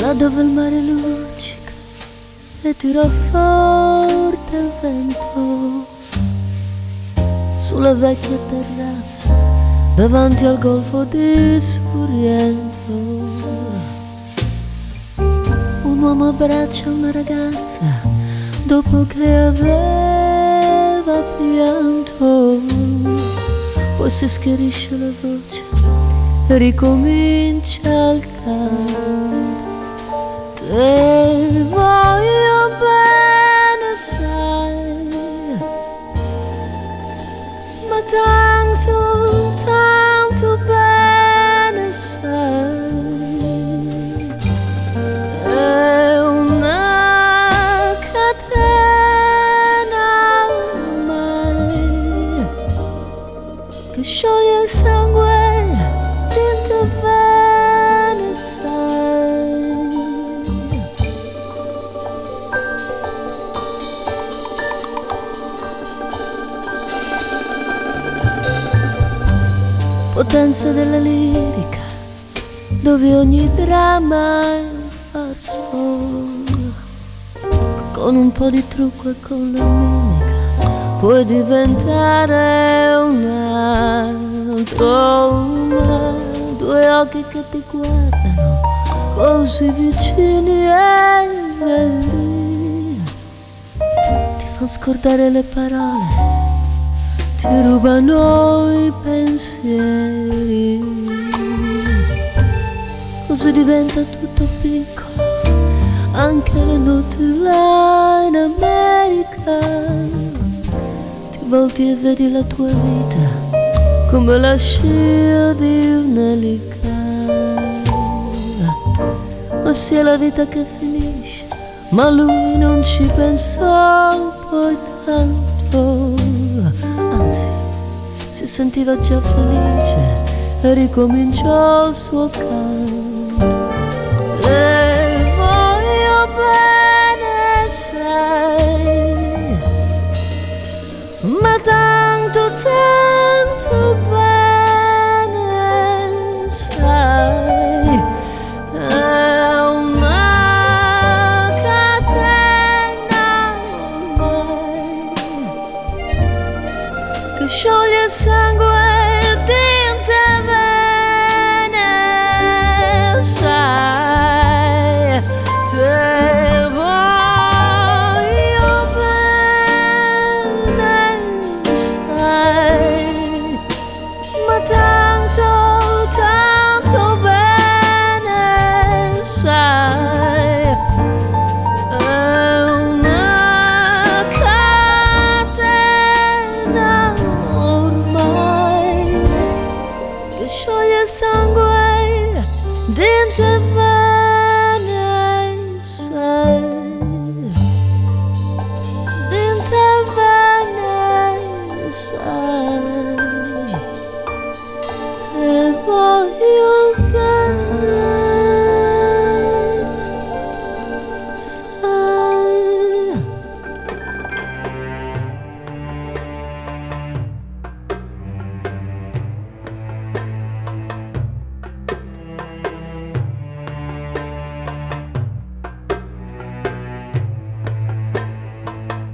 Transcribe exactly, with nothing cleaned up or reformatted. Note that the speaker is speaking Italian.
là dove il mare luccica e tira forte il vento, sulla vecchia terrazza davanti al golfo di Sorrento. Un uomo abbraccia una ragazza dopo che aveva pianto, poi si schiarisce la voce e ricomincia il canto. Te voglio bene, sai, ma tanto, tanto bene, sai, è una catena ormai che scioglie il sangue in te bene, sai. Potenza della lirica, dove ogni dramma è un farso, con un po' di trucco e con la mimica puoi diventare un altro, una, due occhi che ti guardano così vicini e veri, ti fa scordare le parole, ti rubano i pensieri, così diventa tutto piccolo, anche le note là in America. Ti volti e vedi la tua vita come la scia di un'elica, ma sia la vita che finisce, ma lui non ci pensò poi tanto, anzi si sentiva già felice e ricominciò il suo canto. Te voglio bene, sai, ma tanto, tanto bene, sai, è una catena ormai che scioglie il sangue di te bene, sai, te voglio bene, sai, ma tanto, tanto bene, sai, è una catena ormai che scioglie il sangue dentro